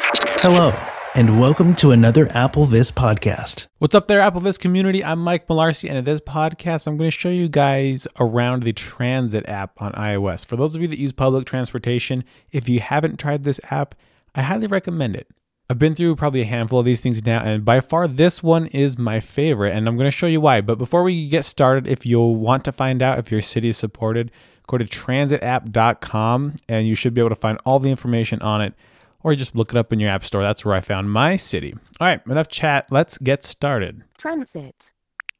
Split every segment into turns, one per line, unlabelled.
Hello, and welcome to another AppleVis podcast.
What's up there, AppleVis community? I'm Mike Malarsi, and in this podcast, I'm going to show you guys around the Transit app on iOS. For those of you that use public transportation, if you haven't tried this app, I highly recommend it. I've been through probably a handful of these things now, and by far this one is my favorite, and I'm going to show you why. But before we get started, if you want to find out if your city is supported, go to transitapp.com, and you should be able to find all the information on it. Or just look it up in your app store. That's where I found my city. All right, enough chat. Let's get started.
Transit.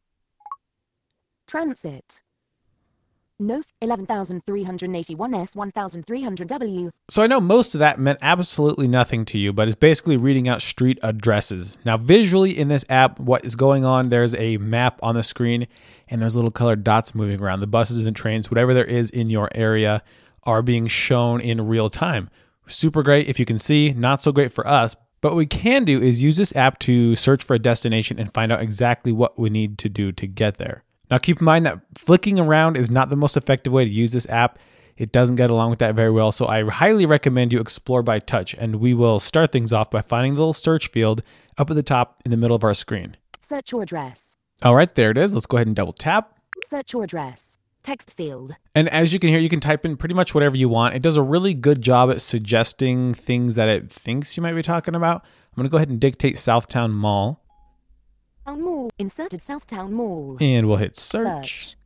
NOF 11,381S 1,300W.
So I know most of that meant absolutely nothing to you, but it's basically reading out street addresses. Now, visually in this app, what is going on, there's a map on the screen, and there's little colored dots moving around. The buses and trains, whatever there is in your area, are being shown in real time. Super great if you can see, not so great for us. But what we can do is use this app to search for a destination and find out exactly what we need to do to get there. Now keep in mind that flicking around is not the most effective way to use this app. It doesn't get along with that very well. So I highly recommend you explore by touch. And we will start things off by finding the little search field up at the top in the middle of our screen.
Search your address.
All right, there it is. Let's go ahead and double tap.
Search your address. Text field.
And as you can hear, you can type in pretty much whatever you want. It does a really good job at suggesting things that it thinks you might be talking about. I'm going to go ahead and dictate Southtown Mall.
Mall. Inserted Southtown Mall.
And we'll hit search.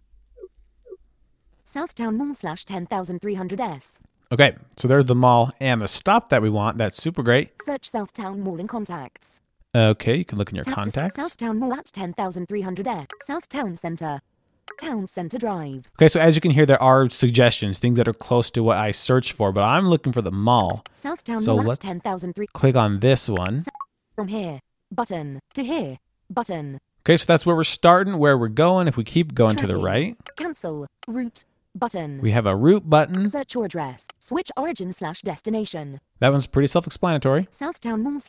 Southtown Mall / 10,300S.
Okay, so there's the mall and the stop that we want. That's super great.
Search Southtown Mall in contacts.
Okay, you can look in your
Tap to
contacts.
Southtown Mall at 10,300S. Southtown Center. Town Center Drive.
Okay, so as you can hear, there are suggestions, things that are close to what I searched for, but I'm looking for the mall.
Southtown
So
Mall at
let's
10,300.
click on this one.
From here. Button. To here. Button.
Okay, so that's where we're starting, where we're going. If we keep going to the
Tracking.
right,
Cancel. Route. Button.
we have a route button.
Search your address. Switch origin / destination.
That one's pretty self-explanatory.
Southtown Mall /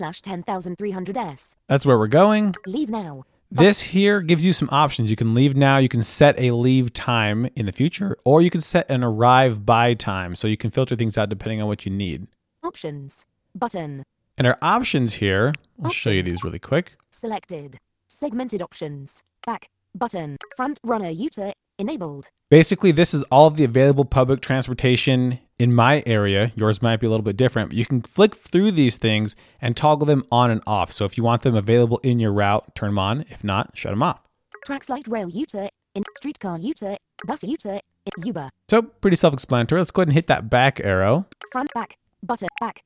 10,300S.
That's where we're going.
Leave now.
This here gives you some options. You can leave now, you can set a leave time in the future, or you can set an arrive by time. So you can filter things out depending on what you need.
Options. Button.
And our options here, I'll show you these really quick.
Selected. Segmented options. Back. Button. Front runner U-turn. Enabled.
Basically, this is all of the available public transportation in my area. Yours might be a little bit different, but you can flick through these things and toggle them on and off. So if you want them available in your route, turn them on. If not, shut them off.
Tracks light rail U-turn. In streetcar U-turn. Bus U-turn. Uber.
So pretty self-explanatory. Let's go ahead and hit that back arrow.
Front back. Button. Back.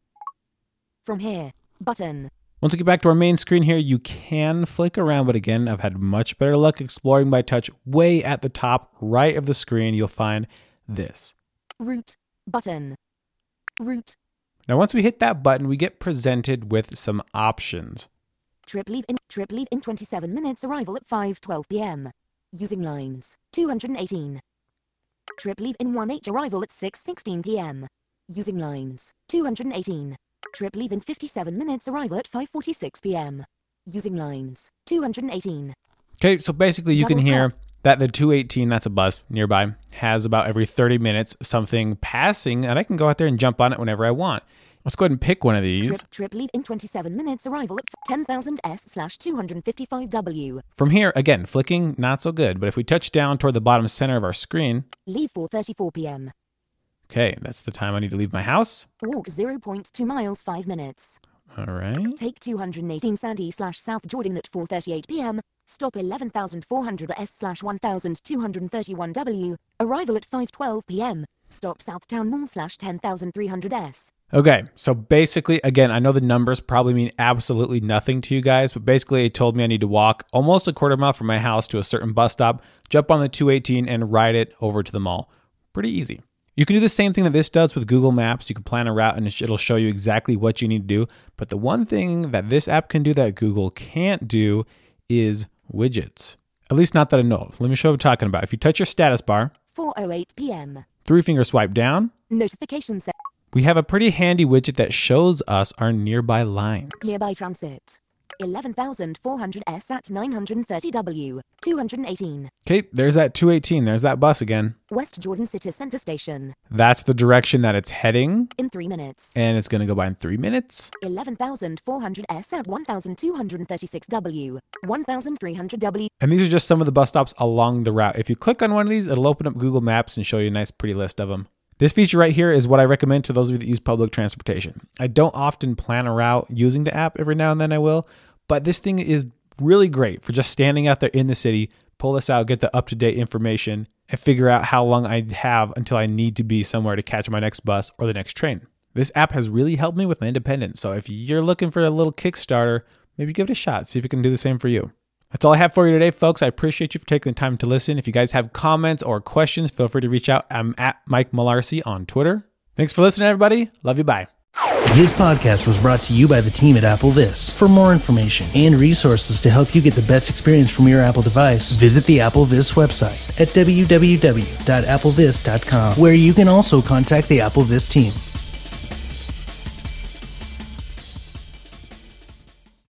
From here. Button.
Once we get back to our main screen here, you can flick around, but again, I've had much better luck exploring by touch. Way at the top right of the screen, you'll find this.
Route. Button. Route.
Now, once we hit that button, we get presented with some options.
Trip leave in 27 minutes. Arrival at 5:12 p.m. Using lines. 218. Trip leave in 1/8. Arrival at 6:16 p.m. Using lines. 218. Trip leave in 57 minutes. Arrival at 5:46 p.m. Using lines. 218.
Okay, so basically you can
Double
hear that the 218, that's a bus nearby, has about every 30 minutes something passing, and I can go out there and jump on it whenever I want. Let's go ahead and pick one of these.
Trip leave in 27 minutes. Arrival at 10,000S / 255W.
From here, again, flicking, not so good, but if we touch down toward the bottom center of our screen,
Leave 4:34 p.m.
okay, that's the time I need to leave my house.
Walk 0.2 miles 5 minutes.
All right.
Take 218 Sandy / South Jordan at 4:38 p.m. Stop 11,400S / 1,231W. Arrival at 5:12 p.m. Stop Southtown Mall / 10,300S.
Okay, so basically, again, I know the numbers probably mean absolutely nothing to you guys, but basically it told me I need to walk almost a quarter mile from my house to a certain bus stop, jump on the 218, and ride it over to the mall. Pretty easy. You can do the same thing that this does with Google Maps. You can plan a route and it'll show you exactly what you need to do. But the one thing that this app can do that Google can't do is widgets. At least not that I know of. Let me show you what I'm talking about. If you touch your status bar,
4:08 p.m.
3-finger swipe down,
Notification set.
we have a pretty handy widget that shows us our nearby lines.
Nearby transit. 11,400S at 930W. 218.
Okay, there's that 218. There's that bus again.
West Jordan City Center Station.
That's the direction that it's heading.
In 3 minutes.
And it's going to go by in 3 minutes.
11,400S at 1,236W. 1,300W.
And these are just some of the bus stops along the route. If you click on one of these, it'll open up Google Maps and show you a nice pretty list of them. This feature right here is what I recommend to those of you that use public transportation. I don't often plan a route using the app. Every now and then I will. But this thing is really great for just standing out there in the city, pull this out, get the up-to-date information, and figure out how long I have until I need to be somewhere to catch my next bus or the next train. This app has really helped me with my independence. So if you're looking for a little Kickstarter, maybe give it a shot. See if it can do the same for you. That's all I have for you today, folks. I appreciate you for taking the time to listen. If you guys have comments or questions, feel free to reach out. I'm at Mike Malarcy on Twitter. Thanks for listening, everybody. Love you. Bye.
This podcast was brought to you by the team at AppleVis. For more information and resources to help you get the best experience from your Apple device, visit the AppleVis website at www.applevis.com, where you can also contact the AppleVis team.